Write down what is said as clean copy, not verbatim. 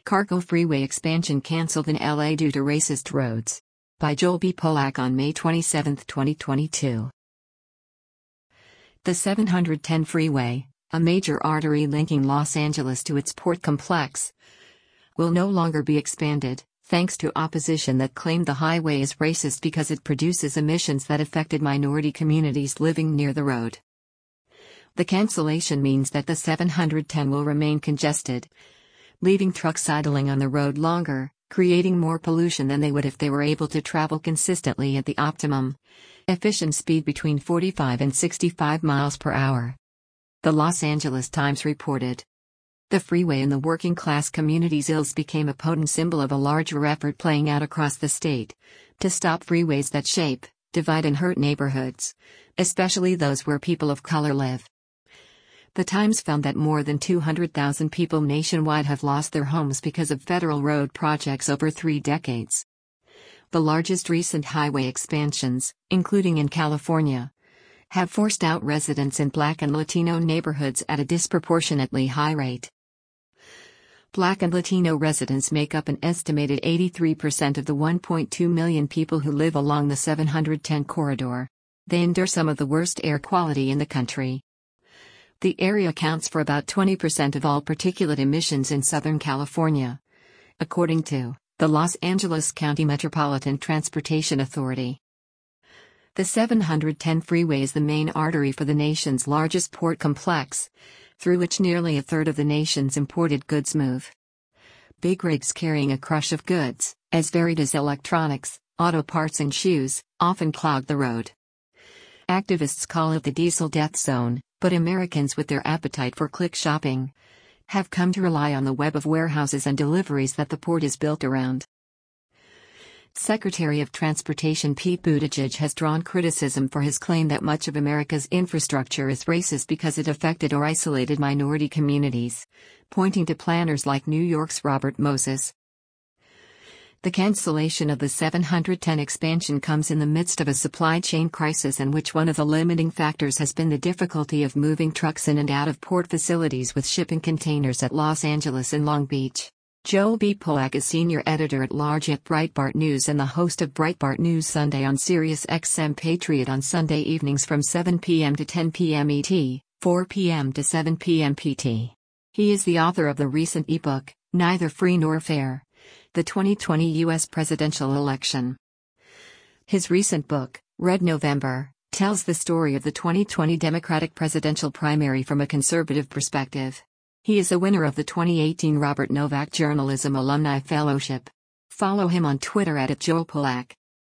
Cargo Freeway expansion cancelled in LA due to racist roads. By Joel B. Polak on May 27, 2022. The 710 freeway, a major artery linking Los Angeles to its port complex, will no longer be expanded, thanks to opposition that claimed the highway is racist because it produces emissions that affected minority communities living near the road. The cancellation means that the 710 will remain congested, leaving trucks idling on the road longer, creating more pollution than they would if they were able to travel consistently at the optimum efficient speed between 45 and 65 miles per hour. The Los Angeles Times reported. The freeway in the working-class communities ills became a potent symbol of a larger effort playing out across the state to stop freeways that shape, divide and hurt neighborhoods, especially those where people of color live. The Times found that more than 200,000 people nationwide have lost their homes because of federal road projects over 3 decades. The largest recent highway expansions, including in California, have forced out residents in Black and Latino neighborhoods at a disproportionately high rate. Black and Latino residents make up an estimated 83% of the 1.2 million people who live along the 710 corridor. They endure some of the worst air quality in the country. The area accounts for about 20% of all particulate emissions in Southern California, according to the Los Angeles County Metropolitan Transportation Authority. The 710 freeway is the main artery for the nation's largest port complex, through which nearly a third of the nation's imported goods move. Big rigs carrying a crush of goods, as varied as electronics, auto parts and shoes, often clog the road. Activists call it the diesel death zone, but Americans with their appetite for click shopping have come to rely on the web of warehouses and deliveries that the port is built around. Secretary of Transportation Pete Buttigieg has drawn criticism for his claim that much of America's infrastructure is racist because it affected or isolated minority communities, pointing to planners like New York's Robert Moses. The cancellation of the 710 expansion comes in the midst of a supply chain crisis in which one of the limiting factors has been the difficulty of moving trucks in and out of port facilities with shipping containers at Los Angeles and Long Beach. Joel B. Polak is senior editor-at-large at Breitbart News and the host of Breitbart News Sunday on Sirius XM Patriot on Sunday evenings from 7 p.m. to 10 p.m. ET, 4 p.m. to 7 p.m. PT. He is the author of the recent ebook, Neither Free Nor Fair: The 2020 U.S. Presidential Election. His recent book, Red November, tells the story of the 2020 Democratic presidential primary from a conservative perspective. He is a winner of the 2018 Robert Novak Journalism Alumni Fellowship. Follow him on Twitter @JoelPolak.